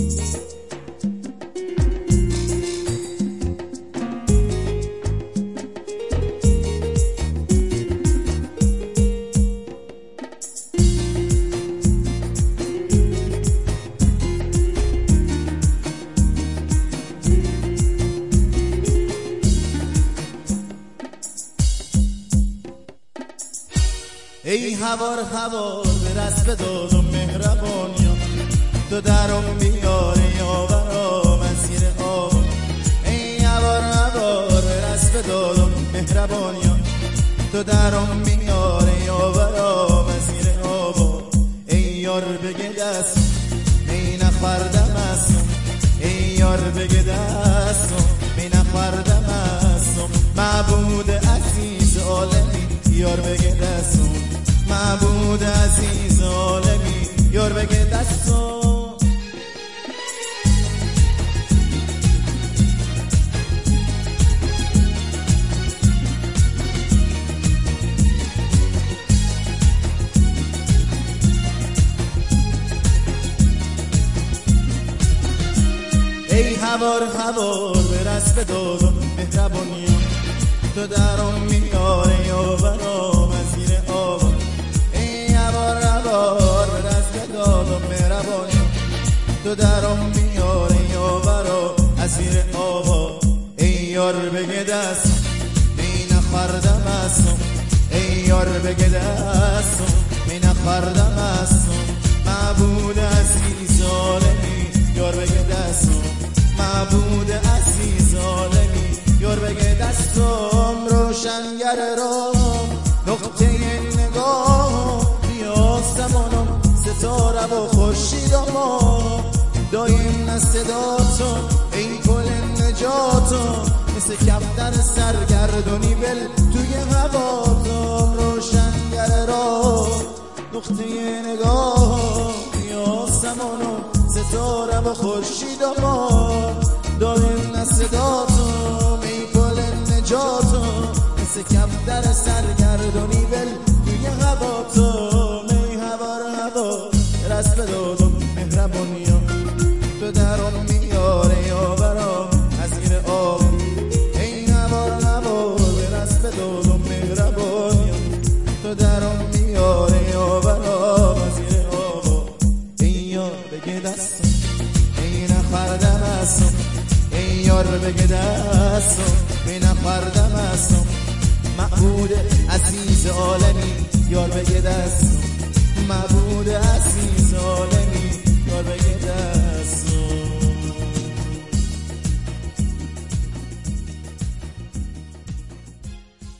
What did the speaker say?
ای هوار هوار برس به داد و مهربانیم، تو درم بیاری آورا مسیر آب. ای هوار هوار برس به داد و مهربانیم، تو درم بیاری آورا مسیر آب. ای یار بگه دست می نخوردم اسم، ای یار بگه دست می نخوردم اسم. معبود عزیز عالمی یار بگه دست، معبود عزیز عالمی یار بگه دستو. ای هوار هوار برس به داد و مهربانیم، تو درم میاری آورا مسیر آب. ای هوار هوار برس به داد و مهربانیم، تو درم میاری آورا مسیر آب. ای یار بگه دست می نخوردم اسم، ای یار بگه دست می نخوردم اسم. معبود عزیز عالمی یار بگه دست، معبود عزیز عالمی یار بگه دستم. روشنگر رام نقطه نگاه، بیا زمانم ستاره و خورشیدم. دایم صداتو ای گل نجاتم، مثل کفتر سرگردونی بل توی هواتم. روشنگر رام نقطه نگاه، بیا زمانم ستاره و خورشیدم. دایم صداتم ای گل نجاتم، مثل کفتر سرگردونی بل توی هواتم. ای هوار هوا رس به داد و مهربانیم، تو درم میاره آورا مسیر آب. ای هوار هوا رس به داد و مهربانیم، تو درم میاره آورا مسیر آب. ای یار بگه دستم ای نخوردم اسم، ای یار بگه دستم می نخوردم اسم. معبود عزیز عالمی یار بگه دست، معبود عزیز عالمی یار بگه